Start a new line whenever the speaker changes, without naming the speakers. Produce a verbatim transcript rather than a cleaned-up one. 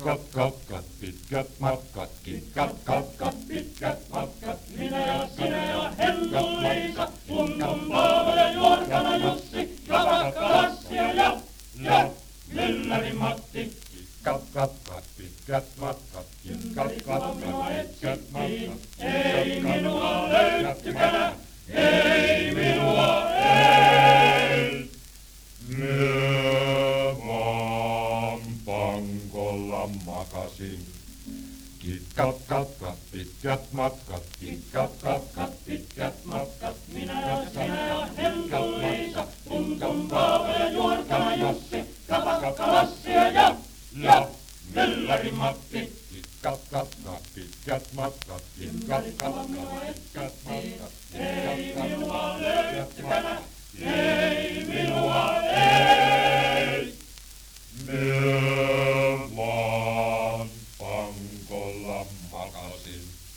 Kitkat, katkat, pitkät matkat, kitkat, katkat, pitkät matkat.
Minä ja sinä ja Hentu-Liisa, Tuntum Paavo ja Juorkana Jussi, Kapakka Lassia ja, ja Mylläri Matti.
Kitkat, katkat, pitkät matkat, kitkat, katkat, pitkät matkat.
Ei minua löytykänä, ei minua ei.
Minä vaan pankolla makasin. Kitkat, katkat, pitkät matkat, kitkat, katkat, pitkät matkat.
Minä ja sinä ja Hentu-Liisa, Tuntum Paavo ja Juorkana Jussi, Kapakka Lassia ja, ja Mylläri Matti.
Kitkat, katkat, pitkät matkat, kitkat, katkat, pitkät matkat.
Ei minua löytykänä, ei minua ei.
Minä vaan pankolla makasin.